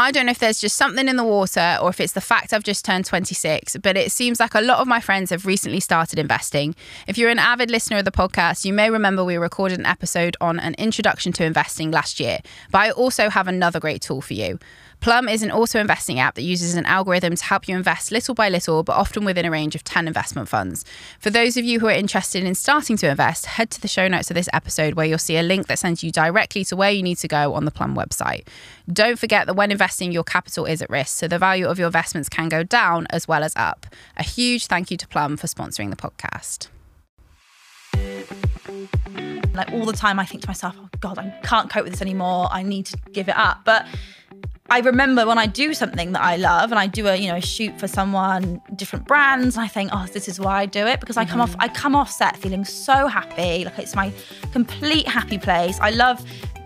I don't know if there's just something in the water or if it's the fact I've just turned 26, but it seems like a lot of my friends have recently started investing. If you're an avid listener of the podcast, you may remember we recorded an episode on an introduction to investing last year, but I also have another great tool for you. Plum is an auto-investing app that uses an algorithm to help you invest little by little, but often within a range of 10 investment funds. For those of you who are interested in starting to invest, head to the show notes of this episode where you'll see a link that sends you directly to where you need to go on the Plum website. Don't forget that when investing, your capital is at risk, so the value of your investments can go down as well as up. A huge thank you to Plum for sponsoring the podcast. Like all the time I think to myself, oh God, I can't cope with this anymore. I need to give it up. But I remember when I do something that I love and I do a shoot for someone, different brands, and I think, oh, this is why I do it, because I come off set feeling so happy. Like it's my complete happy place. I love,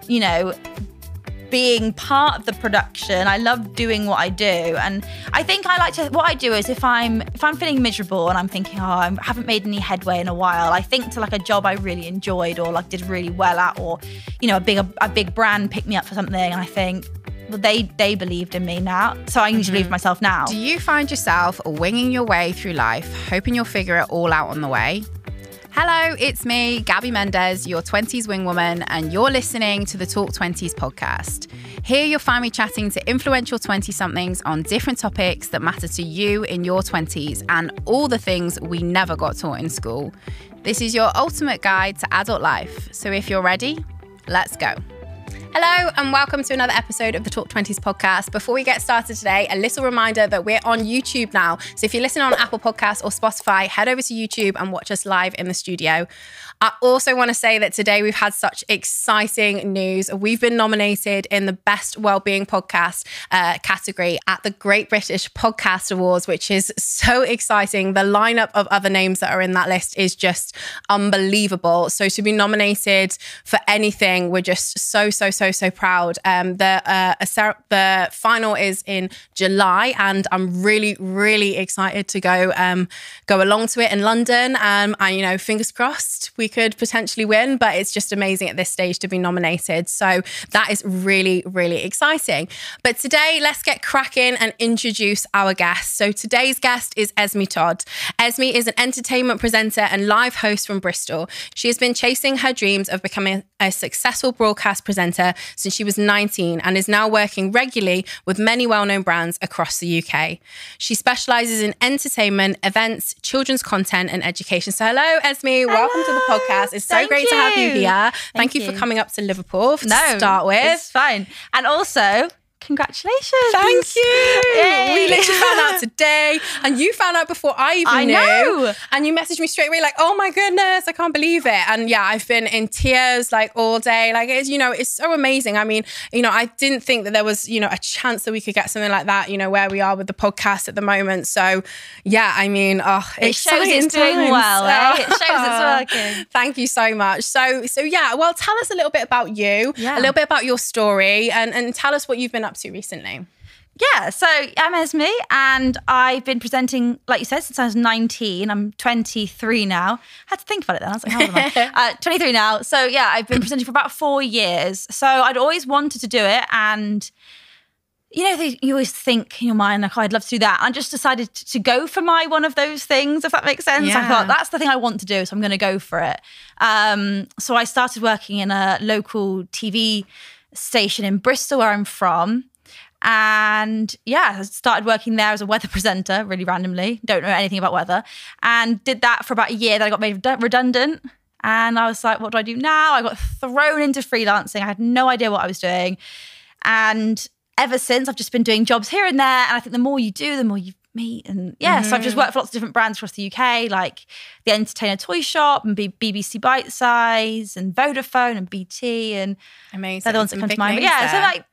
being part of the production. I love doing what I do. And I think what I do is if I'm feeling miserable and I'm thinking, oh, I haven't made any headway in a while, I think to like a job I really enjoyed or like did really well at, or, a big brand picked me up for something, and I think, well, they believed in me now, so I need to believe in myself now. Do you find yourself winging your way through life, hoping you'll figure it all out on the way? Hello, it's me, Gabby Mendez, your 20s wing woman, and you're listening to the Talk 20s podcast. Here you'll find me chatting to influential 20-somethings on different topics that matter to you in your 20s and all the things we never got taught in school. This is your ultimate guide to adult life. So if you're ready, let's go. Hello and welcome to another episode of the Talk 20s podcast. Before we get started today, a little reminder that we're on YouTube now. So if you're listening on Apple Podcasts or Spotify, head over to YouTube and watch us live in the studio. I also want to say that today we've had such exciting news. We've been nominated in the Best Wellbeing Podcast category at the Great British Podcast Awards, which is so exciting. The lineup of other names that are in that list is just unbelievable. So to be nominated for anything, we're just so proud. The final is in July, and I'm really excited to go along to it in London. And fingers crossed we could potentially win, but it's just amazing at this stage to be nominated. So that is really exciting. But today, let's get cracking and introduce our guest. So today's guest is Esme Todd. Esme is an entertainment presenter and live host from Bristol. She has been chasing her dreams of becoming a successful broadcast presenter since she was 19 and is now working regularly with many well-known brands across the UK. She specialises in entertainment, events, children's content and education. So hello, Esme. Welcome to the podcast. It's so great to have you here. Thank you for coming up to Liverpool to start with. It's fine. And also, congratulations. Thank you. Yay. We literally found out today, and you found out before I even knew. Know. And you messaged me straight away like, oh my goodness, I can't believe it. And yeah, I've been in tears like all day. Like it's, it's so amazing. I mean, I didn't think that there was, a chance that we could get something like that, where we are with the podcast at the moment. So yeah, I mean, it shows it's doing well, eh? It shows it's working. Thank you so much. So yeah, well, tell us a little bit about you, a little bit about your story, and tell us what you've been up to recently. Yeah, so I'm Esme and I've been presenting, like you said, since I was 19. I'm 23 now. I had to think about it then. I was like, how old am I? 23 now. So yeah, I've been presenting for about 4 years. So I'd always wanted to do it, and you always think in your mind, like, oh, I'd love to do that. I just decided to go for one of those things, if that makes sense. Yeah. I thought, that's the thing I want to do, so I'm going to go for it. So I started working in a local TV station in Bristol, where I'm from. And yeah, I started working there as a weather presenter, really randomly. Don't know anything about weather. And did that for about a year. Then I got made redundant. And I was like, what do I do now? I got thrown into freelancing. I had no idea what I was doing. And ever since, I've just been doing jobs here and there. And I think the more you do, the more you meet. And yeah, so I've just worked for lots of different brands across the UK, like the Entertainer Toy Shop and BBC Bite Size and Vodafone and BT, and amazing. They're the ones that come to mind. Yeah, so like,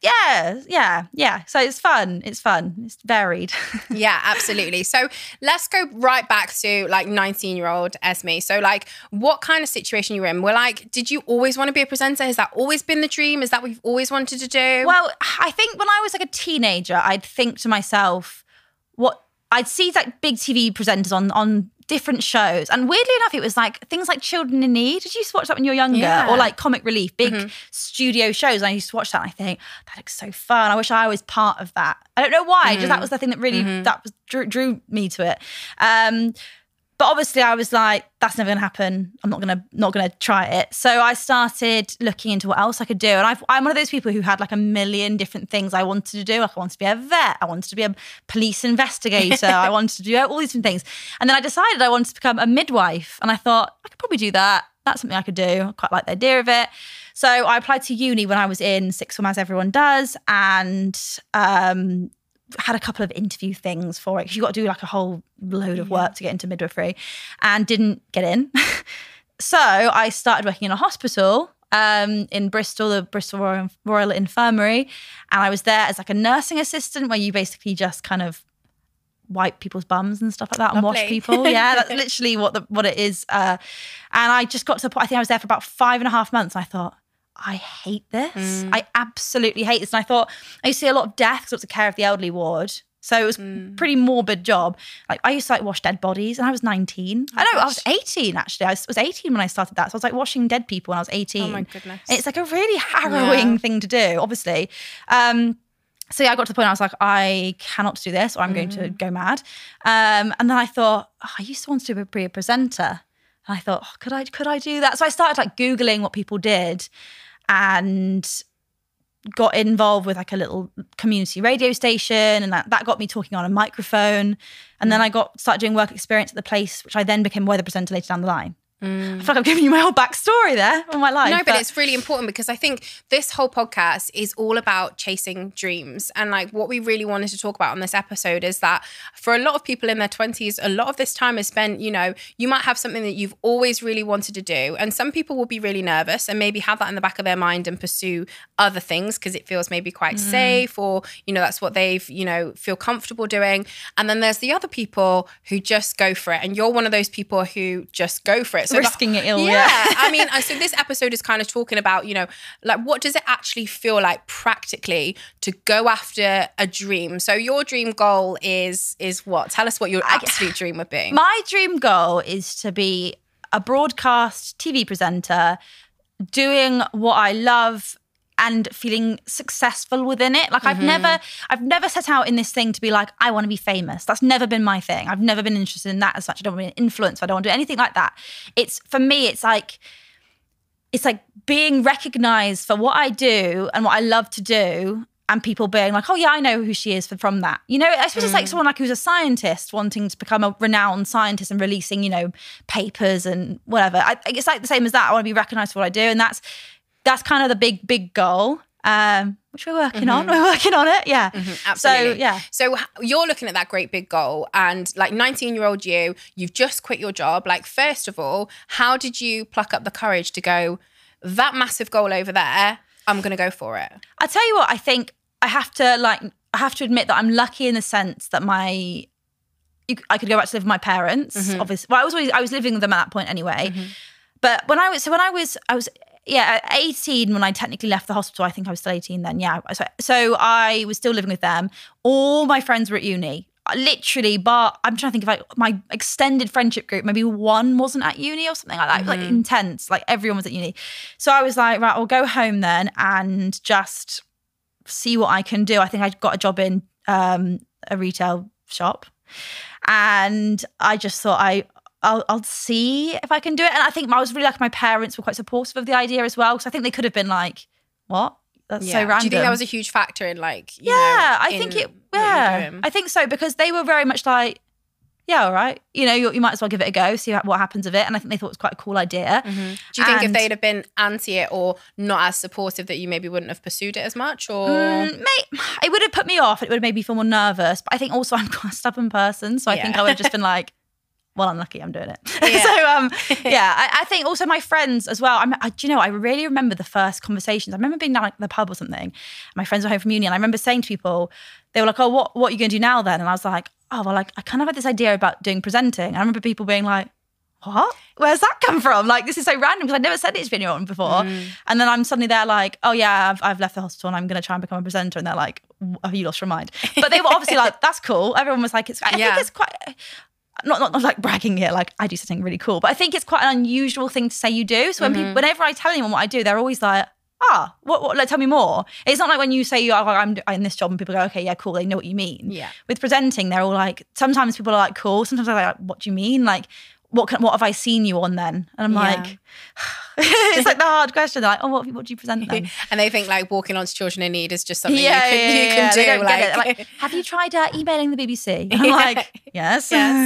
yeah. So it's fun. It's varied. Yeah, absolutely. So let's go right back to like 19-year-old Esme. So like, what kind of situation you were in? Did you always want to be a presenter? Has that always been the dream? Is that what you've always wanted to do? Well, I think when I was like a teenager, I'd think to myself, I'd see like big TV presenters on different shows. And weirdly enough, it was like things like Children in Need. Did you used to watch that when you were younger? Yeah. Or like Comic Relief, big studio shows. And I used to watch that and I think, that looks so fun. I wish I was part of that. I don't know why, just that was the thing that really drew me to it. But obviously I was like, that's never going to happen. I'm not going to try it. So I started looking into what else I could do. And I'm one of those people who had like a million different things I wanted to do. Like I wanted to be a vet. I wanted to be a police investigator. I wanted to do all these different things. And then I decided I wanted to become a midwife. And I thought, I could probably do that. That's something I could do. I quite like the idea of it. So I applied to uni when I was in sixth form, as everyone does. And had a couple of interview things for it because you got to do like a whole load of work to get into midwifery, and didn't get in. So I started working in a hospital in Bristol, the Bristol Royal Infirmary, and I was there as like a nursing assistant where you basically just kind of wipe people's bums and stuff like that and wash people. Yeah, that's literally what it is. And I just got to the point, I think I was there for about 5.5 months, and I thought, I hate this. I absolutely hate this. And I thought, I used to see a lot of deaths, lots of care of the elderly ward. So it was a pretty morbid job. Like I used to like wash dead bodies, and I was 19. I was 18 actually. I was 18 when I started that. So I was like washing dead people when I was 18. Oh my goodness. It's like a really harrowing thing to do, obviously. So yeah, I got to the point I was like, I cannot do this or I'm going to go mad. And then I thought, I used to want to be a presenter. And I thought, could I do that? So I started like Googling what people did and got involved with like a little community radio station, and that got me talking on a microphone. And then I started doing work experience at the place, which I then became weather presenter later down the line. I feel like I'm giving you my whole backstory there of my life. No, but it's really important because I think this whole podcast is all about chasing dreams. And like what we really wanted to talk about on this episode is that for a lot of people in their 20s, a lot of this time is spent, you might have something that you've always really wanted to do. And some people will be really nervous and maybe have that in the back of their mind and pursue other things because it feels maybe quite safe, or, that's what they've, feel comfortable doing. And then there's the other people who just go for it. And you're one of those people who just go for it. So risking it ill. Yeah. I mean, so this episode is kind of talking about, like what does it actually feel like practically to go after a dream? So your dream goal is what? Tell us what your absolute dream would be. My dream goal is to be a broadcast TV presenter doing what I love and feeling successful within it. Like I've never set out in this thing to be like, I want to be famous. That's never been my thing. I've never been interested in that as such. I don't want to be an influencer. I don't want to do anything like that. For me, it's like being recognized for what I do and what I love to do, and people being like, oh yeah, I know who she is from that. I suppose it's like someone like who's a scientist wanting to become a renowned scientist and releasing, papers and whatever. It's like the same as that. I want to be recognized for what I do. And that's kind of the big goal, which we're working on. We're working on it, yeah. Absolutely. So, yeah. So you're looking at that great big goal, and like 19-year-old you've just quit your job. Like, first of all, how did you pluck up the courage to go, that massive goal over there, I'm going to go for it? I'll tell you what, I think I have to admit that I'm lucky in the sense that I could go back to live with my parents, obviously. Well, I was living with them at that point anyway. But when I was at 18 when I technically left the hospital. I think I was still 18 then. Yeah. So I was still living with them. All my friends were at uni. Literally, but I'm trying to think of like my extended friendship group, maybe one wasn't at uni or something like that. Like intense. Like everyone was at uni. So I was like, right, I'll go home then and just see what I can do. I think I got a job in a retail shop. And I just thought I'll see if I can do it. And I think I was really lucky my parents were quite supportive of the idea as well, because I think they could have been like, what? That's so random. Do you think that was a huge factor in like, I think so, because they were very much like, yeah, all right. You might as well give it a go, see what happens of it. And I think they thought it was quite a cool idea. Do you think if they'd have been anti it or not as supportive that you maybe wouldn't have pursued it as much? Or it would have put me off. It would have made me feel more nervous. But I think also I'm quite a stubborn person. So I think I would have just been like, well, I'm lucky I'm doing it. Yeah. I think also my friends as well. I really remember the first conversations. I remember being down at the pub or something. My friends were home from uni, and I remember saying to people, they were like, oh, what are you going to do now then? And I was like, oh, well, like I kind of had this idea about doing presenting. And I remember people being like, what? Where's that come from? Like, this is so random because I'd never said it to anyone before. And then I'm suddenly there like, oh yeah, I've left the hospital and I'm going to try and become a presenter. And they're like, have you lost your mind? But they were obviously like, that's cool. Everyone was like, I think it's quite... not like bragging here, like I do something really cool, but I think it's quite an unusual thing to say you do. So when people, whenever I tell anyone what I do, they're always like, what like, tell me more. It's not like when you say I'm in this job and people go, okay, yeah, cool, they know what you mean. Yeah. With presenting, they're all like, sometimes people are like, cool, sometimes they're like, what do you mean? Like, what have I seen you on then? And I'm like, it's like the hard question. They're like, what do you present then? And they think like walking onto Children in Need is just something you can do. They don't get it. Like, have you tried emailing the BBC? And I'm like, yes.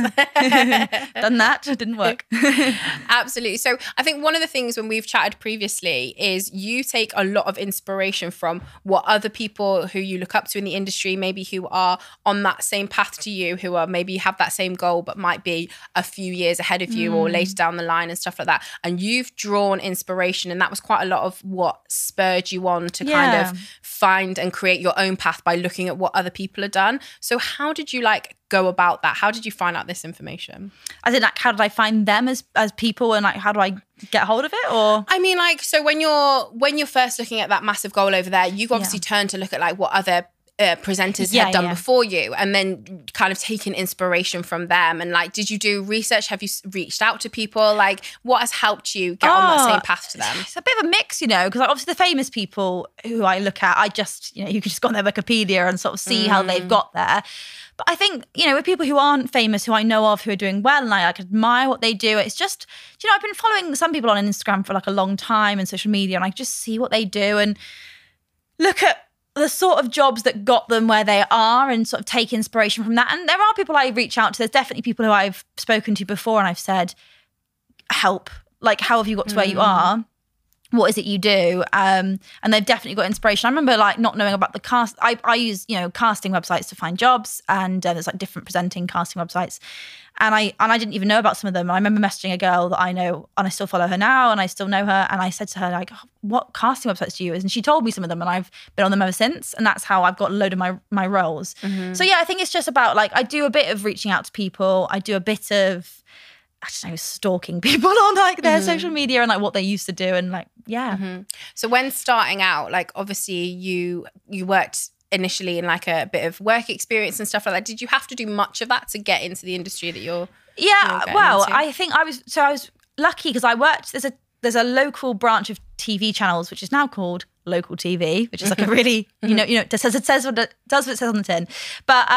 Done that. It didn't work. Absolutely. So I think one of the things when we've chatted previously is you take a lot of inspiration from what other people who you look up to in the industry, maybe who are on that same path to you, who are maybe have that same goal, but might be a few years ahead of you or later down the line and stuff like that. And you've drawn inspiration, and that was quite a lot of what spurred you on to kind of find and create your own path by looking at what other people have done. So how did you like go about that? How did you find out this information? As in, like, how did I find them as people, and like how do I get hold of it? Or I mean, like, so when you're first looking at that massive goal over there, you obviously turn to look at like what other presenters had done before you, and then kind of taken inspiration from them. And like, did you do research? Have you reached out to people? Like, what has helped you get on that same path to them? It's a bit of a mix, because like, obviously the famous people who I look at, I just, you can just go on their Wikipedia and sort of see how they've got there. But I think, with people who aren't famous, who I know of, who are doing well, and I like admire what they do, it's just, I've been following some people on Instagram for like a long time and social media, and I just see what they do and look at the sort of jobs that got them where they are and sort of take inspiration from that. And there are people I reach out to. There's definitely people who I've spoken to before and I've said, help, like, how have you got to where you are? What is it you do? And they've definitely got inspiration. I remember like not knowing about the cast. I use, casting websites to find jobs, and there's like different presenting casting websites. And I didn't even know about some of them. I remember messaging a girl that I know, and I still follow her now, and I still know her. And I said to her, like, what casting websites do you use? And she told me some of them, and I've been on them ever since. And that's how I've got a load of my roles. So yeah, I think it's just about like, I do a bit of reaching out to people. I do a bit of, I don't know, stalking people on like their social media and like what they used to do, and like, So when starting out, like obviously you worked initially in like a bit of work experience and stuff like that. Did you have to do much of that to get into the industry that you're well into? I think I was lucky because I worked, there's a local branch of TV channels which is now called Local TV, which is like a really it says what it says on the tin, but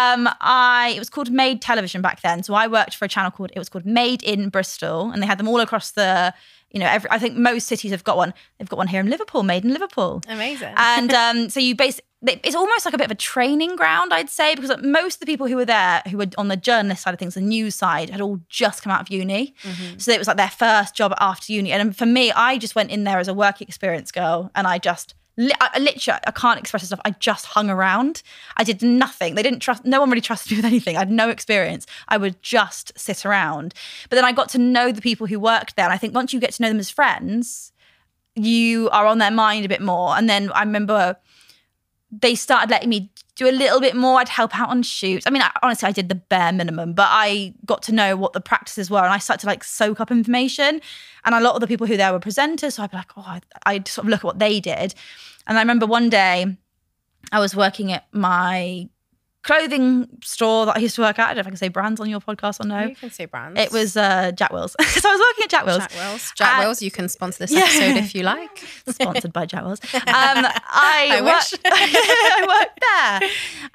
it was called Made Television back then. So I worked for a channel called Made in Bristol, and they had them all across the I think most cities have got one. They've got one here in Liverpool, Made in Liverpool. Amazing. And so you it's almost like a bit of a training ground, I'd say, because most of the people who were there, who were on the journalist side of things, the news side, had all just come out of uni. So it was like their first job after uni. And for me, I just went in there as a work experience girl, and I just literally, I can't express this stuff. I just hung around. I did nothing. No one really trusted me with anything. I had no experience. I would just sit around. But then I got to know the people who worked there. And I think once you get to know them as friends, you are on their mind a bit more. And then I remember they started letting me do a little bit more. I'd help out on shoots. I mean, honestly, I did the bare minimum, but I got to know what the practices were, and I started to like soak up information. And a lot of the people who there were presenters, so I'd be like, I'd sort of look at what they did. And I remember one day I was working at my clothing store that I used to work at. I don't know if I can say brands on your podcast or no. You can say brands. It was Jack Wills. So I was working at Jack Wills. Jack Wills, you can sponsor this episode if you like. Sponsored by Jack Wills. I wish. I worked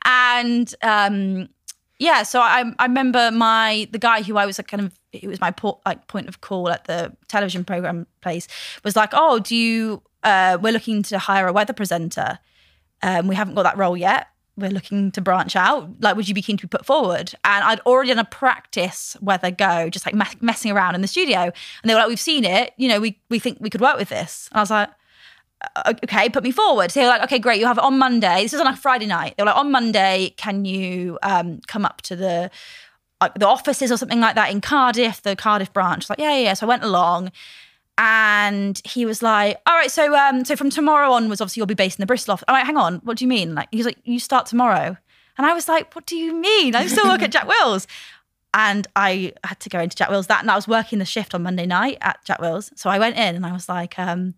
there. And so I remember the guy who I was like it was my point of call at the television program place, was like, oh, we're looking to hire a weather presenter. We haven't got that role yet. We're looking to branch out. Like, would you be keen to be put forward? And I'd already done a practice weather go, just like messing around in the studio. And they were like, we've seen it. We think we could work with this. And I was like, okay, put me forward. So they were like, okay, great. You have it on Monday. This was on a Friday night. They were like, on Monday, can you come up to the offices or something like that in Cardiff, the Cardiff branch? Like, yeah. So I went along. And he was like, all right, so from tomorrow onwards, obviously you'll be based in the Bristol office. I'm like, hang on, what do you mean? Like, he's like, you start tomorrow. And I was like, what do you mean? I still work at Jack Wills. And I had to go into Jack Wills and I was working the shift on Monday night at Jack Wills. So I went in and I was like,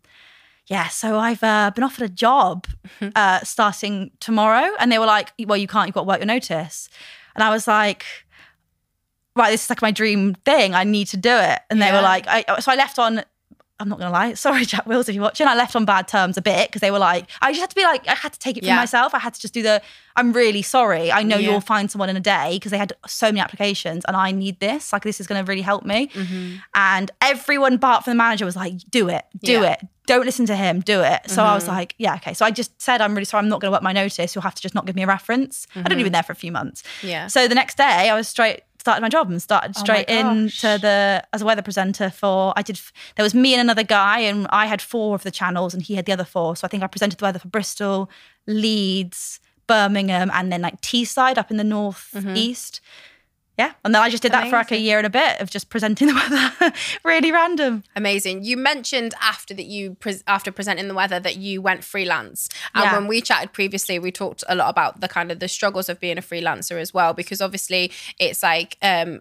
so I've been offered a job starting tomorrow. And they were like, well, you can't, you've got to work your notice. And I was like, right, this is like my dream thing. I need to do it. And they were like, so I left on, I'm not going to lie. Sorry, Jack Wills, if you're watching. I left on bad terms a bit because they were like, I just had to be like, I had to take it for myself. I had to just do I'm really sorry. I know you'll find someone in a day because they had so many applications and I need this. Like, this is going to really help me. And everyone, apart from the manager, was like, do it. Don't listen to him. Do it. So I was like, yeah, okay. So I just said, I'm really sorry. I'm not going to work my notice. You'll have to just not give me a reference. I'd only been there for a few months. Yeah. So the next day I was started my job and started straight into as a weather presenter there was me and another guy, and I had 4 of the channels and he had the other 4. So I think I presented the weather for Bristol, Leeds, Birmingham, and then like Teesside up in the northeast. Yeah. And then I just did that for like a year and a bit of just presenting the weather. Really random. Amazing. You mentioned after presenting the weather that you went freelance. And when we chatted previously, we talked a lot about the kind of the struggles of being a freelancer as well, because obviously it's like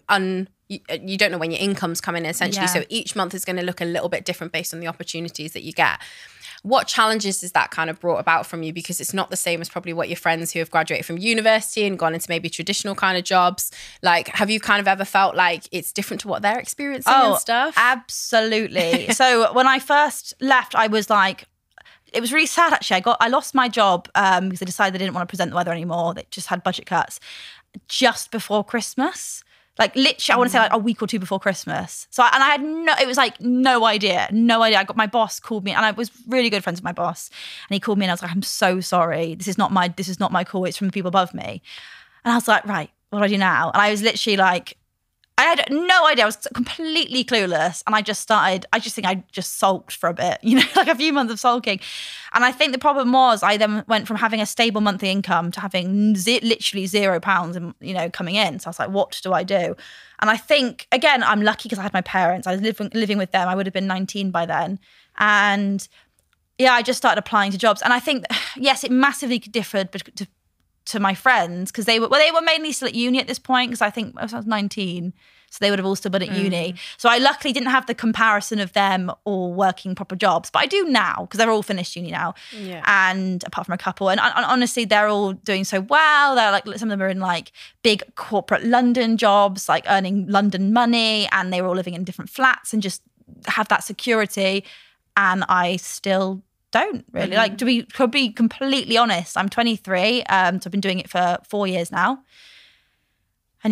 you don't know when your income's coming in, essentially. So each month is going to look a little bit different based on the opportunities that you get. What challenges has that kind of brought about from you? Because it's not the same as probably what your friends who have graduated from university and gone into maybe traditional kind of jobs. Like, have you kind of ever felt like it's different to what they're experiencing and stuff? Absolutely. So when I first left, I was like, it was really sad actually. I lost my job because I decided I didn't want to present the weather anymore. They just had budget cuts just before Christmas. Like literally, I want to say like a week or 2 before Christmas. So, and I had it was like no idea. My boss called me, and I was really good friends with my boss. And he called me and I was like, I'm so sorry. This is not my call. It's from the people above me. And I was like, right, what do I do now? And I was literally like, I had no idea. I was completely clueless. And I think I just sulked for a bit, like a few months of sulking. And I think the problem was I then went from having a stable monthly income to having literally £0, coming in. So I was like, what do I do? And I think, again, I'm lucky because I had my parents. I was living with them. I would have been 19 by then. And I just started applying to jobs. And I think, yes, it massively differed to my friends because they were mainly still at uni at this point, because I think I was 19, so they would have all still been at uni. So I luckily didn't have the comparison of them all working proper jobs, but I do now because they're all finished uni now. And apart from a couple, and honestly they're all doing so well. They're like, some of them are in like big corporate London jobs, like earning London money, and they were all living in different flats and just have that security. And I still don't really. Like, to be completely honest, I'm 23, so I've been doing it for 4 years now. And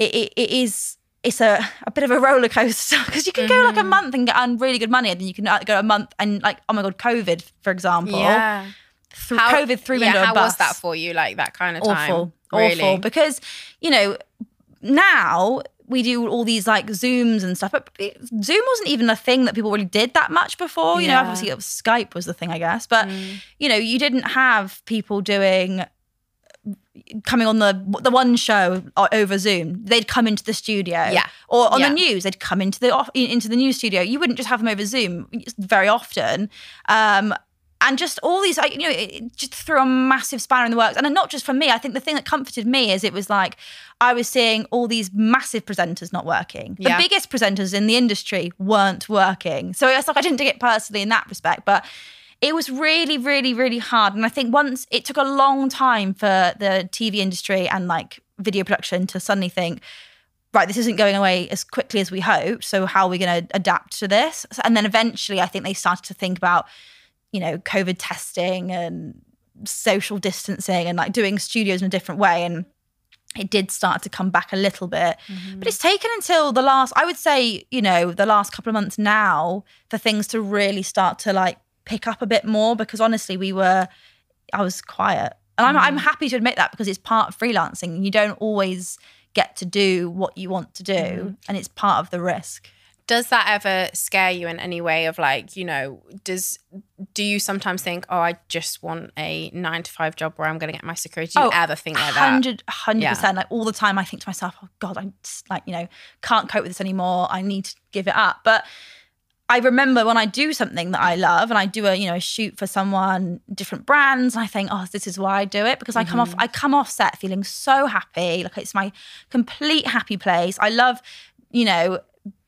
it's a bit of a roller coaster because you can go like a month and earn really good money, and then you can go a month and like, oh my God, COVID, for example. Yeah. COVID threw me under a bus. How was that for you, like that kind of time? Awful. Because, now we do all these like Zooms and stuff, but Zoom wasn't even a thing that people really did that much before. Obviously Skype was the thing, I guess. But, you didn't have people coming on the one show over Zoom. They'd come into the studio. Or on the news, they'd come into the news studio. You wouldn't just have them over Zoom very often. And just all these, it just threw a massive spanner in the works. And not just for me. I think the thing that comforted me is it was like I was seeing all these massive presenters not working. The biggest presenters in the industry weren't working. So it's like I didn't take it personally in that respect. But it was really, really, really hard. And I think it took a long time for the TV industry and like video production to suddenly think, right, this isn't going away as quickly as we hoped. So how are we going to adapt to this? And then eventually I think they started to think about COVID testing and social distancing and like doing studios in a different way. And it did start to come back a little bit. But it's taken until the last couple of months now for things to really start to like pick up a bit more, because honestly, I was quiet. And I'm happy to admit that, because it's part of freelancing. You don't always get to do what you want to do, and it's part of the risk. Does that ever scare you in any way of like, do you sometimes think, oh, I just want a 9-to-5 job where I'm going to get my security? Do you ever think like that? 100%. Like all the time I think to myself, oh God, I just can't cope with this anymore. I need to give it up. But I remember when I do something that I love and I do a shoot for someone, different brands, and I think, oh, this is why I do it, because I come off set feeling so happy. Like it's my complete happy place. I love,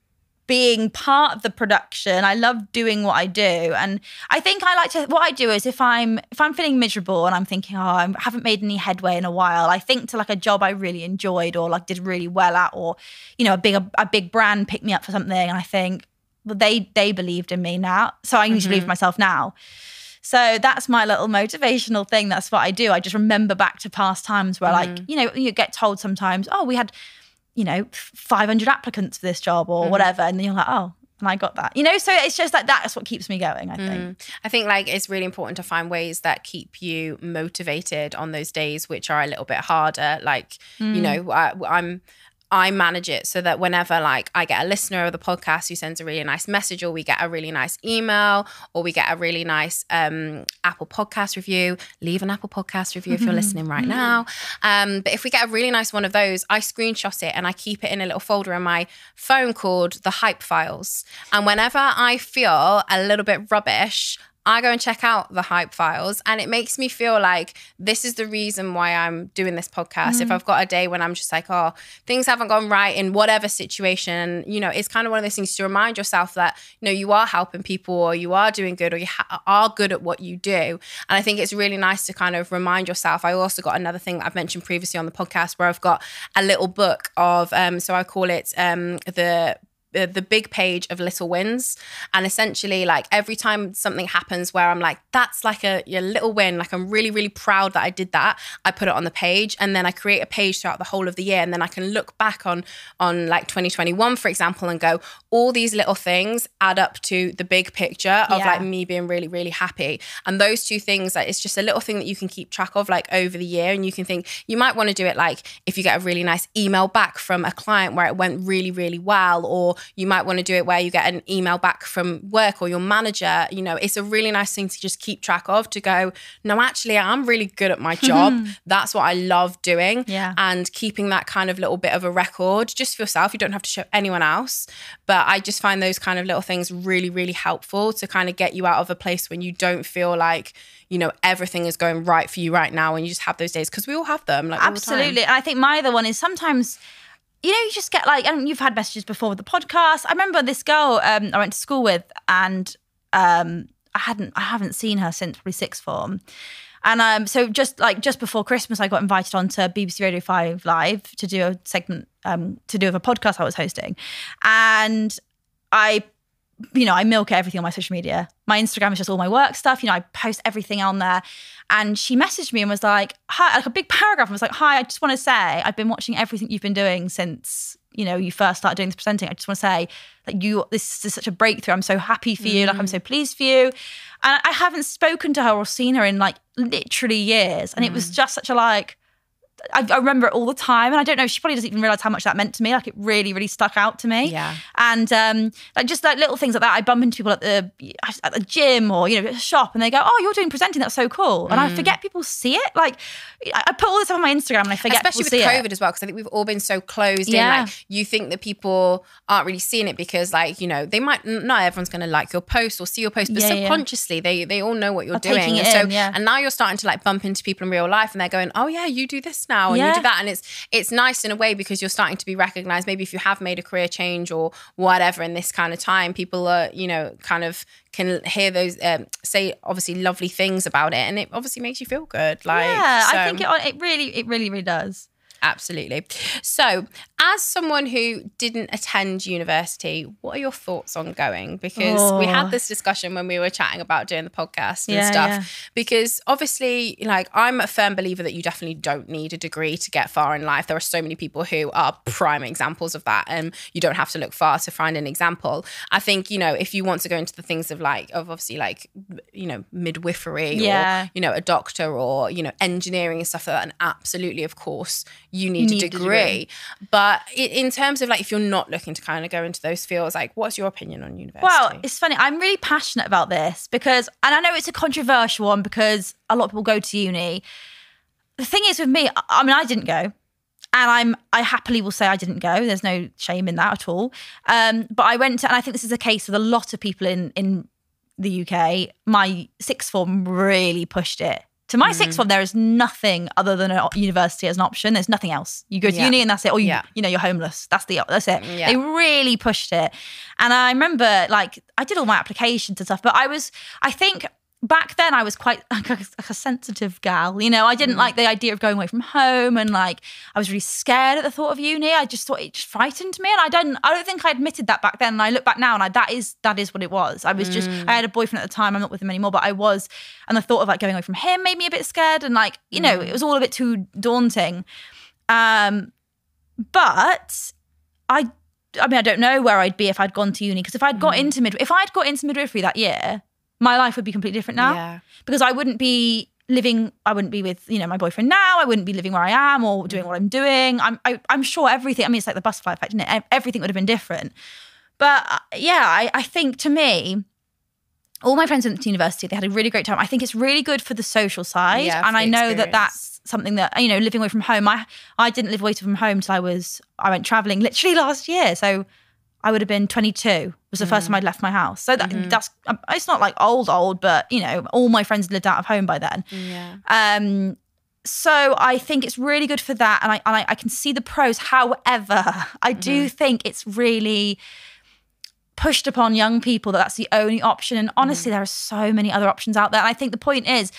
being part of the production. I love doing what I do. And I think what I do is if I'm feeling miserable and I'm thinking, I haven't made any headway in a while, I think to like a job I really enjoyed or like did really well at, or, you know, a big brand picked me up for something, and I think, well, they believed in me now, so I need to believe in myself now. So that's my little motivational thing. That's what I do. I just remember back to past times where like, you know, you get told sometimes, oh, we had, you know, 500 applicants for this job or whatever. And then you're like, oh, and I got that, you know? So it's just like, that's what keeps me going, I think. I think like it's really important to find ways that keep you motivated on those days, which are a little bit harder. Like, you know, I manage it so that whenever like I get a listener of the podcast who sends a really nice message, or we get a really nice email, or we get a really nice Apple Podcast review, leave an Apple Podcast review if you're listening right now. But if we get a really nice one of those, I screenshot it and I keep it in a little folder in my phone called the Hype Files. And whenever I feel a little bit rubbish, I go and check out the Hype Files, and it makes me feel like this is the reason why I'm doing this podcast. If I've got a day when I'm just like, oh, things haven't gone right in whatever situation, you know, it's kind of one of those things to remind yourself that, you know, you are helping people, or you are doing good, or you are good at what you do. And I think it's really nice to kind of remind yourself. I also got another thing that I've mentioned previously on the podcast where I've got a little book of, so I call it the big page of little wins. And essentially like every time something happens where I'm like, that's like a little win, like I'm really, really proud that I did that, I put it on the page, and then I create a page throughout the whole of the year. And then I can look back on like 2021, for example, and go, all these little things add up to the big picture of like me being really, really happy. And those two things, like, it's just a little thing that you can keep track of like over the year. And you can think, you might want to do it like if you get a really nice email back from a client where it went really, really well, or you might want to do it where you get an email back from work or your manager. You know, it's a really nice thing to just keep track of, to go, no, actually, I'm really good at my job. That's what I love doing. And keeping that kind of little bit of a record just for yourself. You don't have to show anyone else. But I just find those kind of little things really, really helpful to kind of get you out of a place when you don't feel like, you know, everything is going right for you right now, and you just have those days, because we all have them. Like, absolutely. And I think my other one is sometimes, you know, you just get like, and you've had messages before with the podcast. I remember this girl I went to school with, and I haven't seen her since probably sixth form. And so just before Christmas, I got invited onto BBC Radio 5 Live to do a segment, to do with a podcast I was hosting. And I milk everything on my social media. My Instagram is just all my work stuff. You know, I post everything on there. And she messaged me and was like, hi, like a big paragraph, and was like, hi, I just want to say, I've been watching everything you've been doing since, you know, you first started doing this presenting. I just want to say that this is such a breakthrough. I'm so happy for you. Like, I'm so pleased for you. And I haven't spoken to her or seen her in like literally years. And it was just such a like, I remember it all the time, and I don't know, she probably doesn't even realise how much that meant to me. Like, it really, really stuck out to me. And like just like little things like that. I bump into people at the gym, or, you know, at a shop, and they go, oh, you're doing presenting, that's so cool. And I forget people see it. Like, I put all this on my Instagram and I forget especially people see with COVID as well, because I think we've all been so closed in. Like, you think that people aren't really seeing it because, like, you know, they might not everyone's going to like your post or see your post, but subconsciously they all know what you're doing. And now you're starting to like bump into people in real life, and they're going, oh yeah, you do this now, and you do that. And it's nice in a way, because you're starting to be recognized. Maybe if you have made a career change or whatever in this kind of time, people are, you know, kind of can hear those say obviously lovely things about it, and it obviously makes you feel good. Like, I think it really does. Absolutely. So, as someone who didn't attend university, what are your thoughts on going? Because we had this discussion when we were chatting about doing the podcast and stuff. Because obviously, like, I'm a firm believer that you definitely don't need a degree to get far in life. There are so many people who are prime examples of that, and you don't have to look far to find an example. I think, you know, if you want to go into the things of obviously like, you know, midwifery or, you know, a doctor or, you know, engineering and stuff like that, and absolutely, of course, you need a degree. But in terms of like, if you're not looking to kind of go into those fields, like, what's your opinion on university? Well, it's funny. I'm really passionate about this because, and I know it's a controversial one because a lot of people go to uni. The thing is with me, I mean, I didn't go. And I happily will say I didn't go. There's no shame in that at all. But I went to, and I think this is the case with a lot of people in the UK. My sixth form really pushed it. To my sixth form, there is nothing other than a university as an option. There's nothing else. You go to uni and that's it. Or you know, you're homeless. That's it. Yeah. They really pushed it. And I remember, like, I did all my applications and stuff, but I think back then I was quite like a sensitive gal. You know, I didn't like the idea of going away from home, and like I was really scared at the thought of uni. I just thought it just frightened me, and I don't think I admitted that back then. And I look back now, and that is what it was. I was just, I had a boyfriend at the time. I'm not with him anymore, but I was, and the thought of like going away from him made me a bit scared, and like, you know, it was all a bit too daunting. But I mean, I don't know where I'd be if I'd gone to uni, because if I'd got into midwifery that year, my life would be completely different now, because I wouldn't be with, you know, my boyfriend now. I wouldn't be living where I am or doing what I'm doing. I'm sure everything, I mean, it's like the butterfly effect, isn't it? Everything would have been different. But I think, to me, all my friends went to university. They had a really great time. I think it's really good for the social side. And I know that that's something that, you know, living away from home. I didn't live away from home till I went traveling literally last year. So I would have been 22 was the first time I'd left my house. So that's, it's not like old, but, you know, all my friends lived out of home by then. Yeah. So I think it's really good for that. And I can see the pros. However, I do think it's really pushed upon young people that's the only option. And honestly, there are so many other options out there. And I think the point is,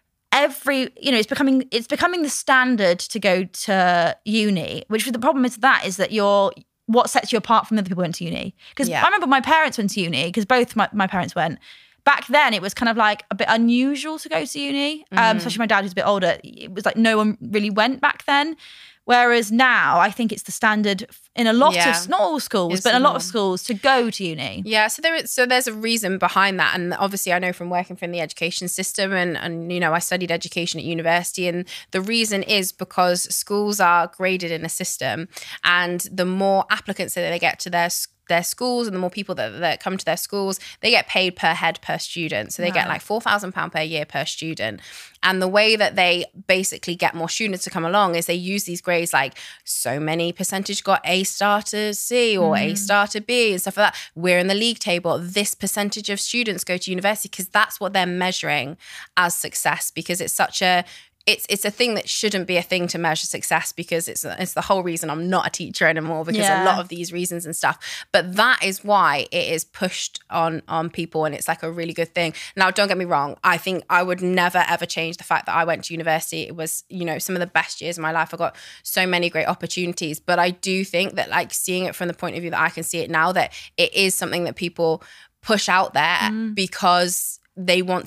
it's becoming the standard to go to uni, which the problem is that what sets you apart from other people who went to uni. Because I remember my parents went to uni, because both my parents went. Back then, it was kind of like a bit unusual to go to uni, especially my dad, who's a bit older. It was like no one really went back then. Whereas now, I think it's the standard in a lot of, not all schools, but in a lot of schools, to go to uni. Yeah, so there's a reason behind that. And obviously I know from working from the education system, and you know, I studied education at university, and the reason is because schools are graded in a system, and the more applicants that they get to their schools, and the more people that come to their schools, they get paid per head per student. So they get like £4,000 per year per student. And the way that they basically get more students to come along is they use these grades, like so many percentage got A star to C or A star to B and stuff like that. We're in the league table. This percentage of students go to university, because that's what they're measuring as success, because it's such a it's a thing that shouldn't be a thing to measure success, because it's the whole reason I'm not a teacher anymore, because a lot of these reasons and stuff. But that is why it is pushed on people, and it's like a really good thing. Now, don't get me wrong. I think I would never, ever change the fact that I went to university. It was, you know, some of the best years of my life. I got so many great opportunities. But I do think that, like, seeing it from the point of view that I can see it now, that it is something that people push out there because they want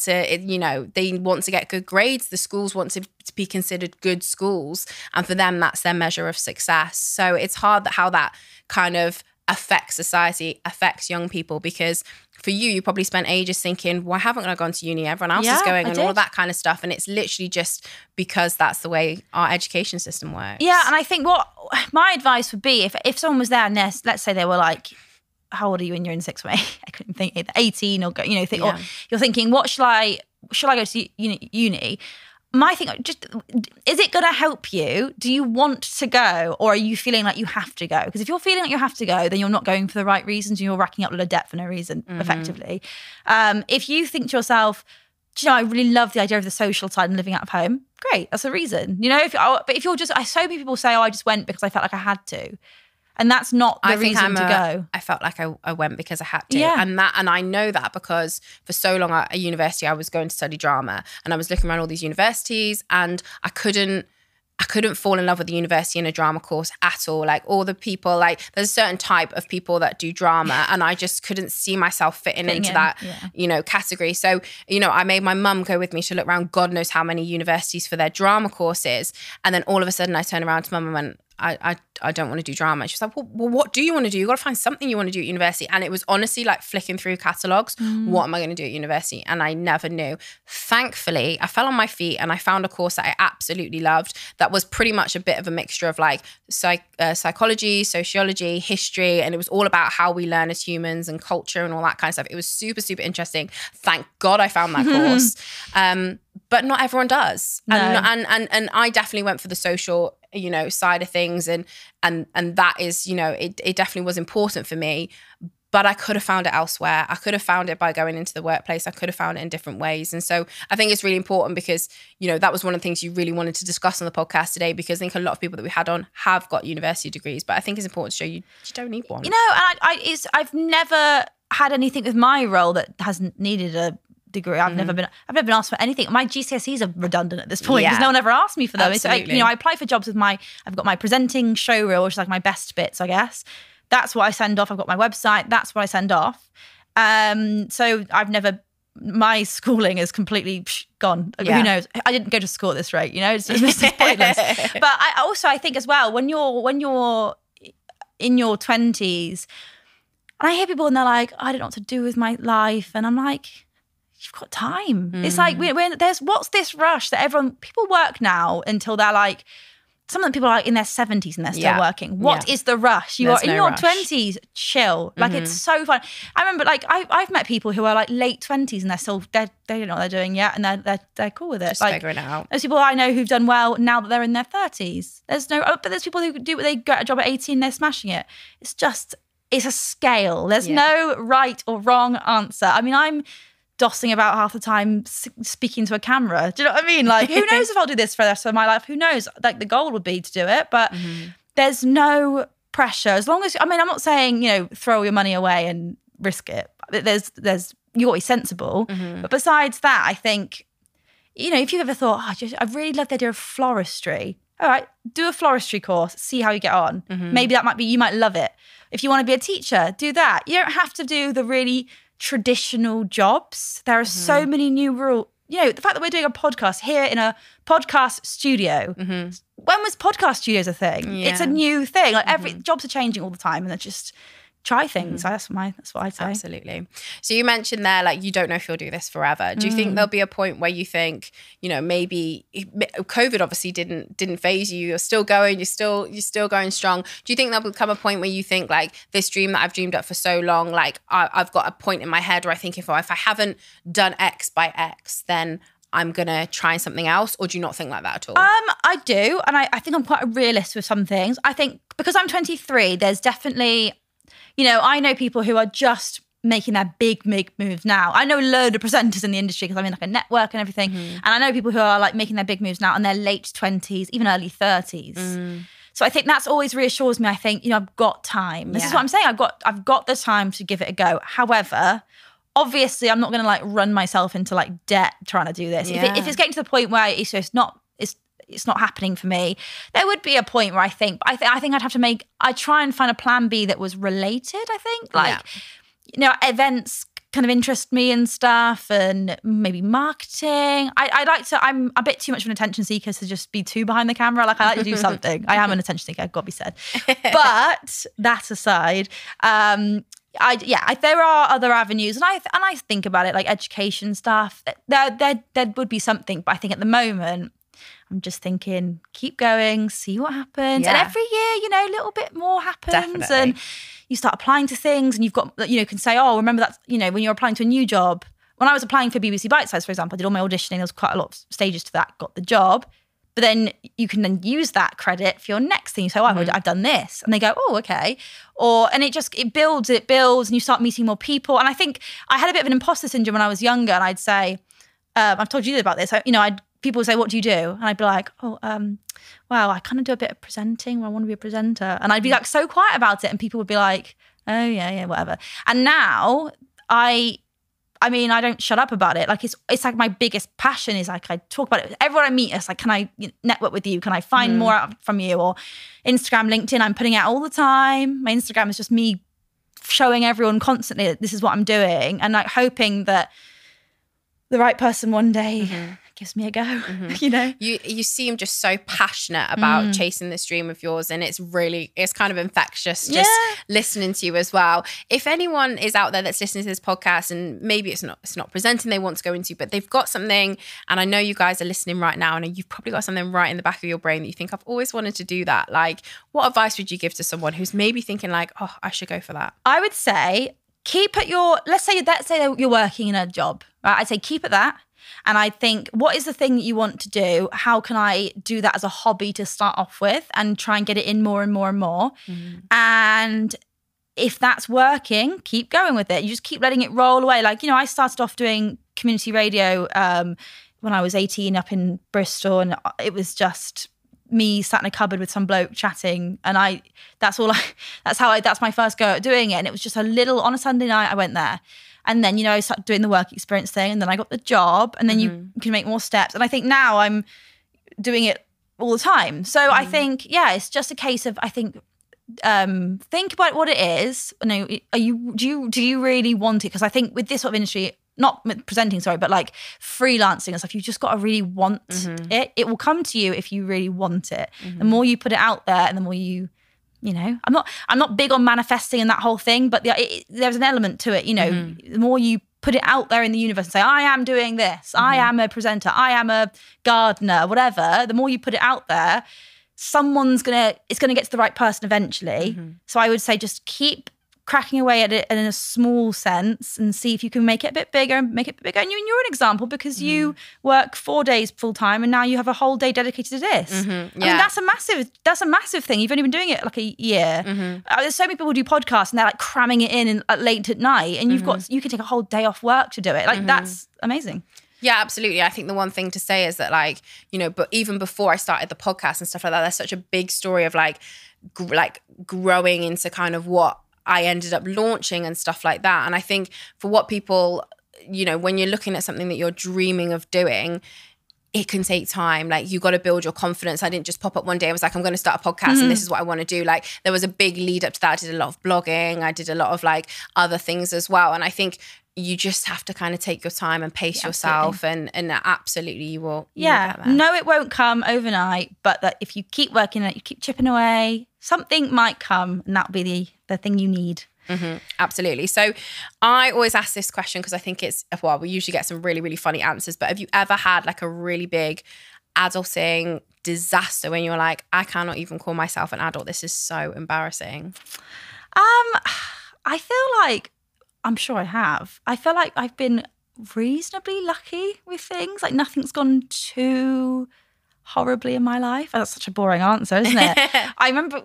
to get good grades. The schools want to be considered good schools. And for them, that's their measure of success. So it's hard how that kind of affects society, affects young people, because for you probably spent ages thinking, why haven't I gone to uni? Everyone else is going, and all of that kind of stuff. And it's literally just because that's the way our education system works. Yeah, and I think what my advice would be, if someone was there and let's say they were like, how old are you when you're in sixth grade? I couldn't think, 18 or, you know, or you're thinking, what shall I go to uni? My thing, just, is it going to help you? Do you want to go, or are you feeling like you have to go? Because if you're feeling like you have to go, then you're not going for the right reasons, and you're racking up a lot of debt for no reason, effectively. If you think to yourself, do you know, I really love the idea of the social side and living out of home, great, that's a reason. You know, but if you're just, so many people say, I just went because I felt like I had to. And that's not the reason to go. I felt like I went because I had to. Yeah. And I know that because for so long at a university, I was going to study drama, and I was looking around all these universities, and I couldn't fall in love with the university in a drama course at all. Like, all the people, like, there's a certain type of people that do drama, and I just couldn't see myself fitting into that, you know, category. So, you know, I made my mum go with me to look around God knows how many universities for their drama courses. And then all of a sudden I turned around to mum and went, I don't want to do drama. She was like, well, what do you want to do? You've got to find something you want to do at university. And it was honestly like flicking through catalogues. What am I going to do at university? And I never knew. Thankfully, I fell on my feet and I found a course that I absolutely loved that was pretty much a bit of a mixture of like psychology, sociology, history. And it was all about how we learn as humans and culture and all that kind of stuff. It was super, super interesting. Thank God I found that course. But not everyone does. No. And I definitely went for the social, you know, side of things. And that is, you know, it definitely was important for me. but I could have found it elsewhere. I could have found it by going into the workplace. I could have found it in different ways. And so I think it's really important because, you know, that was one of the things you really wanted to discuss on the podcast today, because I think a lot of people that we had on have got university degrees, but I think it's important to show you don't need one. You know, and I've never had anything with my role that hasn't needed a degree. I've never been asked for anything. My GCSEs are redundant at this point because no one ever asked me for them. It's like, you know, I apply for jobs with I've got my presenting show reel, which is like my best bits, I guess. That's what I send off. I've got my website. That's what I send off. So my schooling is completely gone. Yeah. Who knows? I didn't go to school at this rate, you know, it's pointless. But I think as well, when you're in your 20s, and I hear people and they're like, I don't know what to do with my life. And I'm like, you've got time. It's like, what's this rush that people work now until they're like, some of the people are like in their 70s and they're still working. What is the rush? You are in your 20s, chill. Like it's so fun. I remember like I've met people who are like late 20s and they don't know what they're doing yet, and they're cool with it. Just like, figuring it out. There's people I know who've done well now that they're in their 30s. But there's people who they get a job at 18, they're smashing it. It's a scale. There's no right or wrong answer. I mean, I'm dossing about half the time speaking to a camera. Do you know what I mean? Like, who knows if I'll do this for the rest of my life? Who knows? Like, the goal would be to do it, but there's no pressure. As long as, I mean, I'm not saying, you know, throw your money away and risk it. There's you got to be sensible. But besides that, I think, you know, if you've ever thought, I really love the idea of floristry. All right, do a floristry course, see how you get on. Maybe you might love it. If you want to be a teacher, do that. You don't have to do the really traditional jobs. There are so many new rules. You know, the fact that we're doing a podcast here in a podcast studio. When was podcast studios a thing? Yeah. It's a new thing. Like jobs are changing all the time, and they're just try things. That's what I'd say. Absolutely. So you mentioned there, like, you don't know if you'll do this forever. Do you think there'll be a point where you think, you know, maybe COVID obviously didn't phase you. You're still going. You're still going strong. Do you think there'll become a point where you think, like, this dream that I've dreamed up for so long, like, I've got a point in my head where I think if I haven't done X by X, then I'm going to try something else? Or do you not think like that at all? I do. And I think I'm quite a realist with some things. I think because I'm 23, there's definitely, you know, I know people who are just making their big moves now. I know a load of presenters in the industry because I'm in like a network and everything. And I know people who are like making their big moves now in their late 20s, even early 30s. So I think that's always reassures me. I think, you know, I've got time. This is what I'm saying. I've got the time to give it a go. However, obviously I'm not going to like run myself into like debt trying to do this. Yeah. If it's getting to the point where it's just it's not happening for me, there would be a point where I think I'd have to I'd try and find a plan B that was related, I think. Like, you know, events kind of interest me and stuff, and maybe marketing. I'm a bit too much of an attention seeker to just be too behind the camera. Like, I like to do something. I am an attention seeker, got to be said. But that aside, there are other avenues, and I think about it, like education stuff. There would be something, but I think at the moment, I'm just thinking, keep going, see what happens. And every year, you know, a little bit more happens. Definitely. And you start applying to things, and you've got, you know, can say, oh, remember that, you know, when you're applying to a new job. When I was applying for BBC Bitesize, for example, I did all my auditioning. There was quite a lot of stages to that, got the job. But then you can then use that credit for your next thing. You say, oh, I've done this. And they go, oh, okay. And it builds, and you start meeting more people. And I think I had a bit of an imposter syndrome when I was younger, and I'd say, I've told you about this. You know, people would say, what do you do? And I'd be like, well, I kind of do a bit of presenting, I want to be a presenter. And I'd be like so quiet about it, and people would be like, oh yeah, whatever. And now I don't shut up about it. Like, it's like my biggest passion is like, I talk about it. Everyone I meet is like, can I network with you? Can I find more out from you? Or Instagram, LinkedIn, I'm putting out all the time. My Instagram is just me showing everyone constantly that this is what I'm doing, and like hoping that the right person one day gives me a go. You know, you seem just so passionate about chasing this dream of yours, and it's kind of infectious just listening to you as well. If anyone is out there that's listening to this podcast, and maybe it's not presenting they want to go into, but they've got something, and I know you guys are listening right now, and you've probably got something right in the back of your brain that you think, I've always wanted to do that. Like, what advice would you give to someone who's maybe thinking like, oh, I should go for that? I would say let's say you're working in a job, right? I'd say keep at that. And I think, what is the thing that you want to do? How can I do that as a hobby to start off with, and try and get it in more and more and more? And if that's working, keep going with it. You just keep letting it roll away. Like, I started off doing community radio when I was 18 up in Bristol, and it was just me sat in a cupboard with some bloke chatting, and that's my first go at doing it. And it was just on a Sunday night I went there. And then, I started doing the work experience thing, and then I got the job, and then you can make more steps. And I think now I'm doing it all the time. So I think, it's just a case of, I think about what it is. Do you really want it? Because I think with this sort of industry, not presenting, sorry, but like freelancing and stuff, you've just got to really want it. It will come to you if you really want it. The more you put it out there, and the more I'm not big on manifesting and that whole thing, but there's an element to it. The more you put it out there in the universe and say, I am doing this, I am a presenter, I am a gardener, whatever, the more you put it out there, it's gonna get to the right person eventually. So I would say just keep cracking away at it in a small sense and see if you can make it a bit bigger and make it a bit bigger. And you're an example because you work 4 days full time and now you have a whole day dedicated to this. I mean, that's a massive thing. You've only been doing it like a year. There's so many people who do podcasts and they're like cramming it in late at night, and you can take a whole day off work to do it. Like that's amazing. Yeah, absolutely. I think the one thing to say is that but even before I started the podcast and stuff like that, there's such a big story of like growing into kind of what I ended up launching and stuff like that. And I think for what people, when you're looking at something that you're dreaming of doing, it can take time. Like, you got to build your confidence. I didn't just pop up one day. I was like, I'm going to start a podcast and this is what I want to do. Like, there was a big lead up to that. I did a lot of blogging. I did a lot of like other things as well. And I think you just have to kind of take your time and pace yourself, and absolutely you will. No, it won't come overnight, but that if you keep working at it, you keep chipping away, something might come, and that'll be the thing you need. Absolutely. So I always ask this question because I think we usually get some really, really funny answers, but have you ever had like a really big adulting disaster when you're like, I cannot even call myself an adult, this is so embarrassing? I feel like, I'm sure I have. I feel like I've been reasonably lucky with things. Like, nothing's gone too horribly in my life. That's such a boring answer, isn't it? I remember,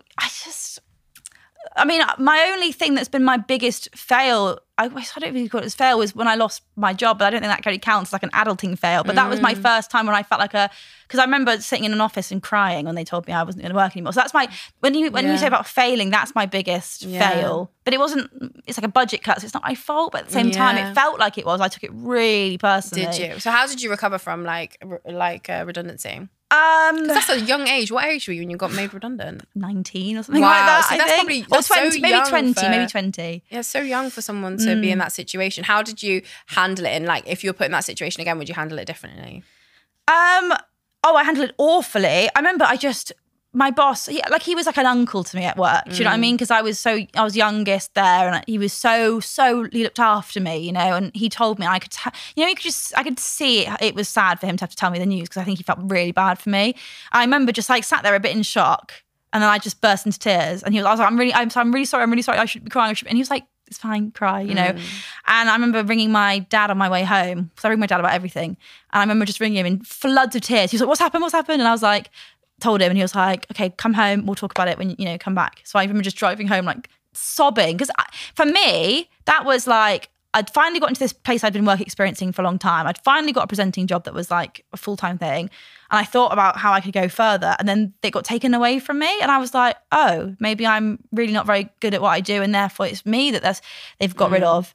my only thing that's been my biggest fail, I don't really call it as fail, was when I lost my job, but I don't think that really counts as like an adulting fail. But that was my first time when I felt like because I remember sitting in an office and crying when they told me I wasn't going to work anymore. So that's when you say about failing, that's my biggest fail. But it's like a budget cut, so it's not my fault. But at the same time, it felt like it was. I took it really personally. Did you? So how did you recover from like redundancy? Because that's a young age. What age were you when you got made redundant? 19 or something like that. So that's probably or 20, so maybe 20. Yeah, so young for someone to be in that situation. How did you handle it? And like, if you were put in that situation again, would you handle it differently? I handled it awfully. I remember my boss, he was like an uncle to me at work. Do you know what I mean? Because I was youngest there, and he was he looked after me, and he told me, I could I could see it was sad for him to have to tell me the news, because I think he felt really bad for me. I remember just like sat there a bit in shock, and then I just burst into tears, and I was like, I'm really sorry, I shouldn't be crying. And he was like, it's fine, cry, And I remember ringing my dad on my way home, because I ring my dad about everything. And I remember just ringing him in floods of tears. He was like, what's happened? And I was like, told him, and he was like, okay, come home, we'll talk about it when you come back. So I remember just driving home like sobbing, because for me that was like, I'd finally got into this place I'd been work experiencing for a long time. I'd finally got a presenting job that was like a full-time thing, and I thought about how I could go further, and then it got taken away from me, and I was like, oh, maybe I'm really not very good at what I do, and therefore it's me that they've got rid of.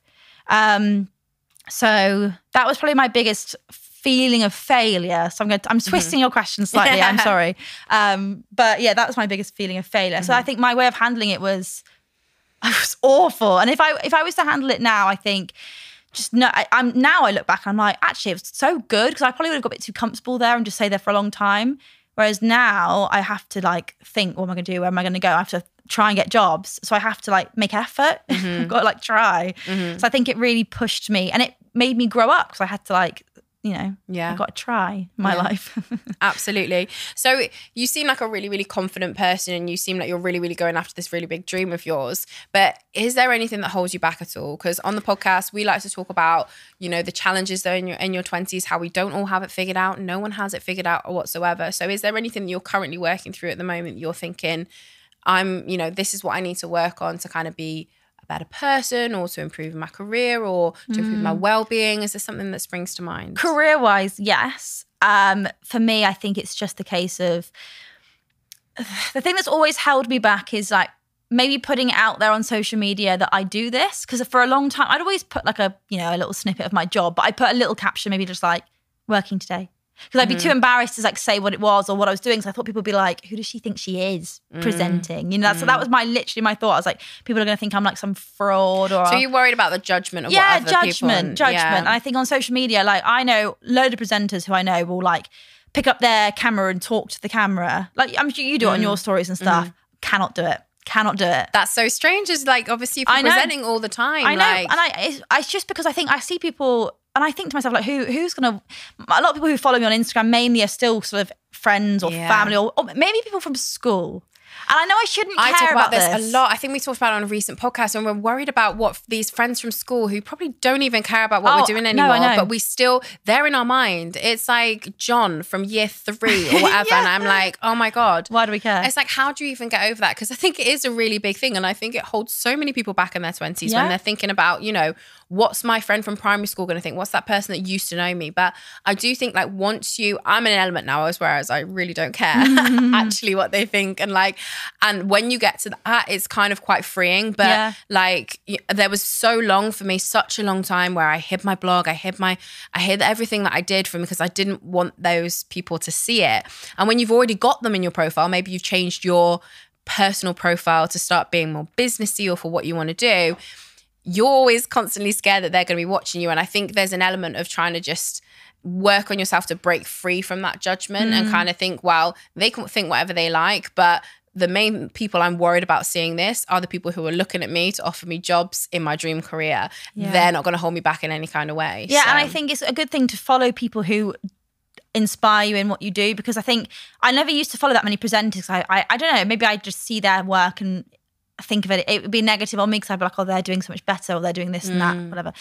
So that was probably my biggest feeling of failure. So I'm twisting your question slightly. I'm sorry. But yeah, that was my biggest feeling of failure. So I think my way of handling it was awful. And if I was to handle it now, I think now I look back and I'm like, actually, it was so good, because I probably would have got a bit too comfortable there and just stay there for a long time. Whereas now I have to like think, what am I going to do? Where am I going to go? I have to try and get jobs. So I have to like make effort. I've got to like try. So I think it really pushed me, and it made me grow up, because I had to like, I've got to try my life. Absolutely. So you seem like a really, really confident person, and you seem like you're really, really going after this really big dream of yours. But is there anything that holds you back at all? Because on the podcast, we like to talk about, the challenges that are in your 20s, how we don't all have it figured out. No one has it figured out whatsoever. So is there anything that you're currently working through at the moment you're thinking, this is what I need to work on to kind of be better person or to improve my career or to improve my well-being? Is there something that springs to mind? Career-wise, yes. For me, I think it's just the case of the thing that's always held me back is like maybe putting it out there on social media that I do this, because for a long time I'd always put like a little snippet of my job, but I put a little caption, maybe just like working today, because I'd be too embarrassed to like say what it was or what I was doing. So I thought people would be like, who does she think she is presenting? So that was literally my thought. I was like, people are going to think I'm like some fraud. Or so you're worried about the judgment of what other judgment. Yeah. And I think on social media, like I know a load of presenters who I know will like pick up their camera and talk to the camera. Like I'm sure you do it on your stories and stuff. Cannot do it. That's so strange. Is like, obviously if you're presenting all the time. I know. And it's just because I think I see people and I think to myself, like, who's going to, a lot of people who follow me on Instagram mainly are still sort of friends or family or maybe people from school. And I know I shouldn't care talk about this this a lot. I think we talked about it on a recent podcast, and we're worried about what these friends from school who probably don't even care about what we're doing anymore. No, but we still, they're in our mind. It's like John from year 3 or whatever. And I'm like, oh my God. Why do we care? It's like, how do you even get over that? Because I think it is a really big thing. And I think it holds so many people back in their 20s when they're thinking about, what's my friend from primary school going to think? What's that person that used to know me? But I do think like I'm in an element now, whereas I really don't care actually what they think. And when you get to that, it's kind of quite freeing. But there was so long for me, such a long time where I hid my blog, I hid everything that I did from, because I didn't want those people to see it. And when you've already got them in your profile, maybe you've changed your personal profile to start being more businessy or for what you want to do, you're always constantly scared that they're going to be watching you. And I think there's an element of trying to just work on yourself to break free from that judgment and kind of think, well, they can think whatever they like, but the main people I'm worried about seeing this are the people who are looking at me to offer me jobs in my dream career. Yeah. They're not going to hold me back in any kind of way. Yeah, and I think it's a good thing to follow people who inspire you in what you do, because I think I never used to follow that many presenters. I don't know, maybe I just see their work and think of it would be negative on me, because I'd be like, oh, they're doing so much better, or they're doing this and that, whatever.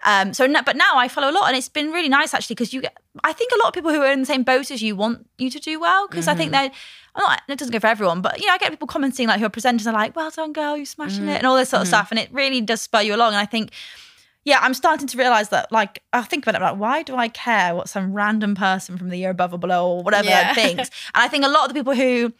But now I follow a lot, and it's been really nice actually, because I think a lot of people who are in the same boat as you want you to do well, because I think it doesn't go for everyone, but I get people commenting like who are presenters are like, well done girl, you're smashing it, and all this sort of stuff, and it really does spur you along. And I think I'm starting to realise that, like, I think about it, like, why do I care what some random person from the year above or below or whatever thinks? And I think a lot of the people who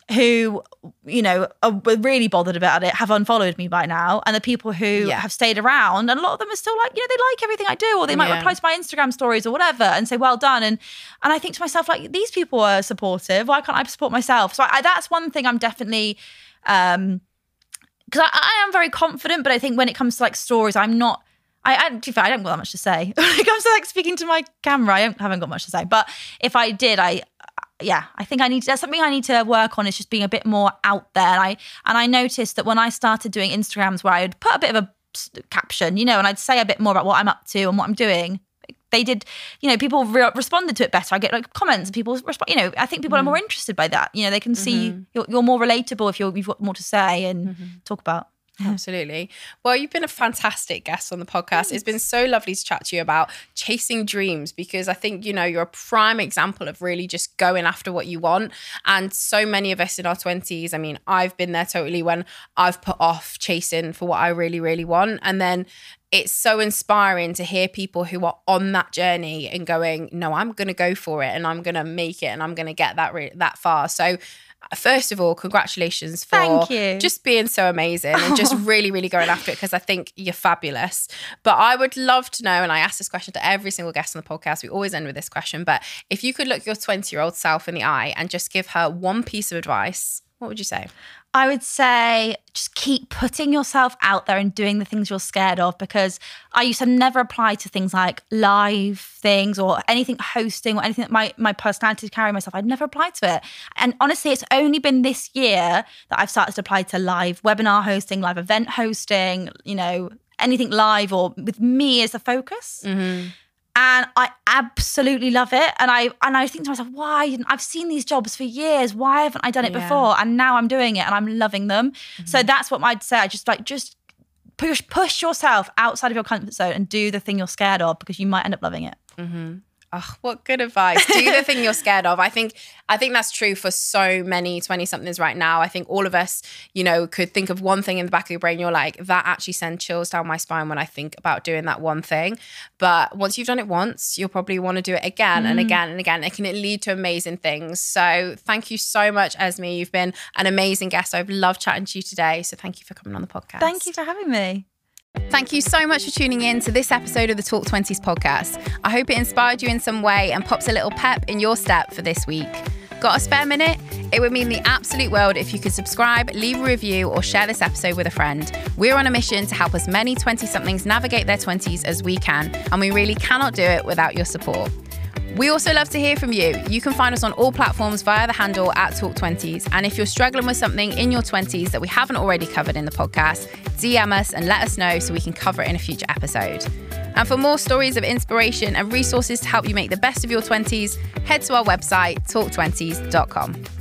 are really bothered about it have unfollowed me by now, and the people who have stayed around, and a lot of them are still like, they like everything I do, or they might reply to my Instagram stories or whatever and say well done, and I think to myself, like, these people are supportive, why can't I support myself? So that's one thing I'm definitely because I am very confident, but I think when it comes to like stories, I'm not. To be fair, I don't got that much to say. When it comes to like speaking to my camera, I haven't got much to say. But if I did, I think that's something I need to work on, is just being a bit more out there. And I noticed that when I started doing Instagrams where I would put a bit of a caption, and I'd say a bit more about what I'm up to and what I'm doing, they did, people responded to it better. I get like comments and people respond, I think people are more interested by that. They can see you're more relatable if you've got more to say and talk about. Absolutely. Well, you've been a fantastic guest on the podcast. Thanks. It's been so lovely to chat to you about chasing dreams, because I think, you're a prime example of really just going after what you want. And so many of us in our 20s, I mean, I've been there totally when I've put off chasing for what I really, really want. And then it's so inspiring to hear people who are on that journey and going, no, I'm going to go for it and I'm going to make it and I'm going to get that far. So first of all, congratulations for just being so amazing and just really, really going after it, because I think you're fabulous. But I would love to know, and I ask this question to every single guest on the podcast, we always end with this question, but if you could look your 20-year-old self in the eye and just give her one piece of advice, what would you say? I would say just keep putting yourself out there and doing the things you're scared of, because I used to never apply to things like live things or anything hosting or anything that my personality to carry myself. I'd never applied to it. And honestly, it's only been this year that I've started to apply to live webinar hosting, live event hosting, anything live or with me as the focus. And I absolutely love it. And I think to myself, why? I've seen these jobs for years. Why haven't I done it before? And now I'm doing it and I'm loving them. So that's what I'd say. I just push yourself outside of your comfort zone and do the thing you're scared of, because you might end up loving it. Oh, what good advice. Do the thing you're scared of. I think that's true for so many 20-somethings right now. I think all of us, could think of one thing in the back of your brain. You're like, that actually sends chills down my spine when I think about doing that one thing. But once you've done it once, you'll probably want to do it again and again and again. It can lead to amazing things. So thank you so much, Esme. You've been an amazing guest. I've loved chatting to you today. So thank you for coming on the podcast. Thank you for having me. Thank you so much for tuning in to this episode of the Talk 20s podcast. I hope it inspired you in some way and pops a little pep in your step for this week. Got a spare minute? It would mean the absolute world if you could subscribe, leave a review, or share this episode with a friend. We're on a mission to help as many 20-somethings navigate their 20s as we can, and we really cannot do it without your support. We also love to hear from you. You can find us on all platforms via the handle @Talk20s. And if you're struggling with something in your 20s that we haven't already covered in the podcast, DM us and let us know so we can cover it in a future episode. And for more stories of inspiration and resources to help you make the best of your 20s, head to our website, talk20s.com.